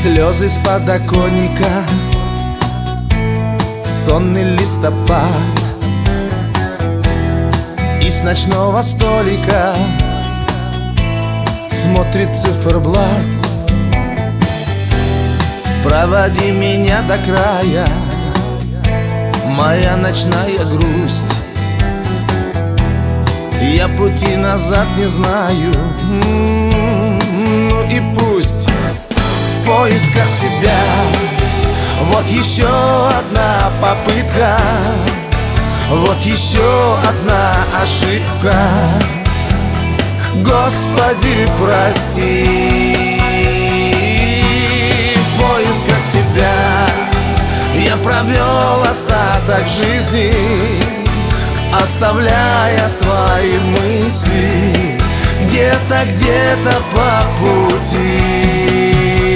Слезы с подоконника, сонный листопад, и с ночного столика смотрит циферблат. Проводи меня до края, моя ночная грусть. Я пути назад не знаю, ну и пусть. В поисках себя, вот еще одна попытка, вот еще одна ошибка. Господи, прости. В поисках себя я провел остаток жизни, оставляя свои мысли где-то, где-то по пути.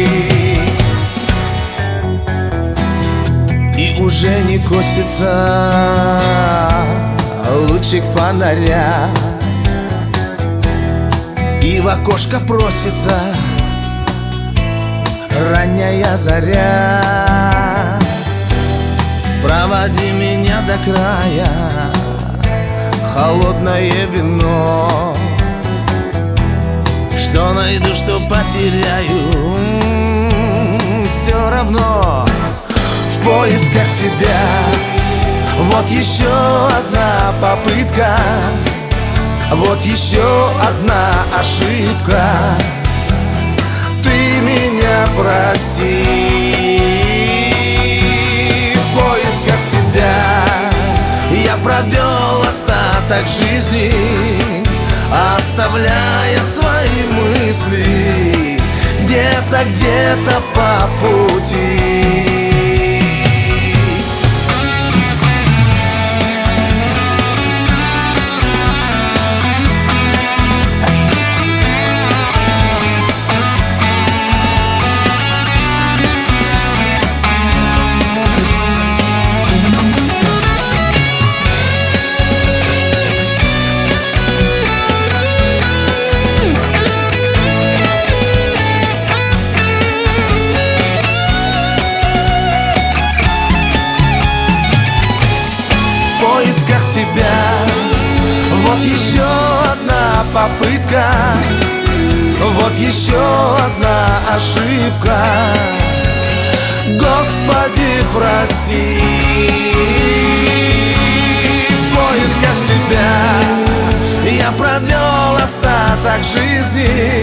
И уже не косится лучик фонаря, и в окошко просится ранняя заря. Проводи меня до края, холодное вино. Что найду, что потеряю, все равно. В поисках себя, вот еще одна попытка, вот еще одна ошибка. Ты меня прости. В поисках себя я провел остаток жизни, оставляя свои мысли где-то, где-то по пути. В поисках себя, вот еще одна попытка, вот еще одна ошибка. Господи, прости. В поисках себя я провел остаток жизни,